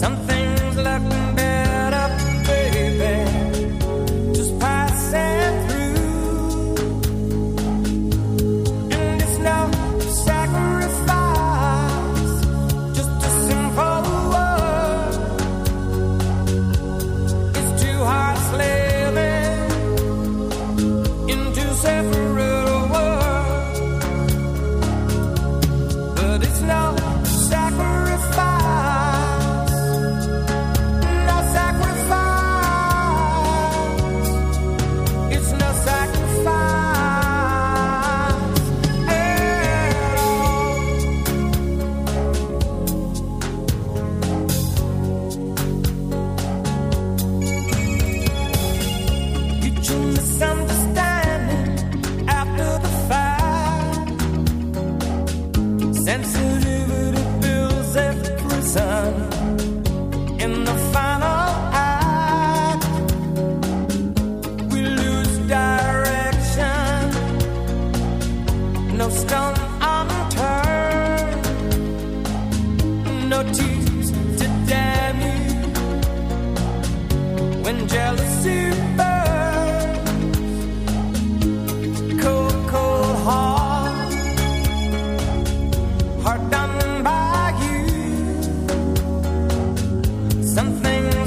Something's looking better, baby. Just passing through. And it's no sacrifice, just a simple word. It's two hearts living in two separate worlds. But it's no sacrifice. Sensitivity builds a prison. In the final act, we lose direction. No stone unturned, no tears to damn you. When jealousy burns, cold, cold heart, heart done by you. Something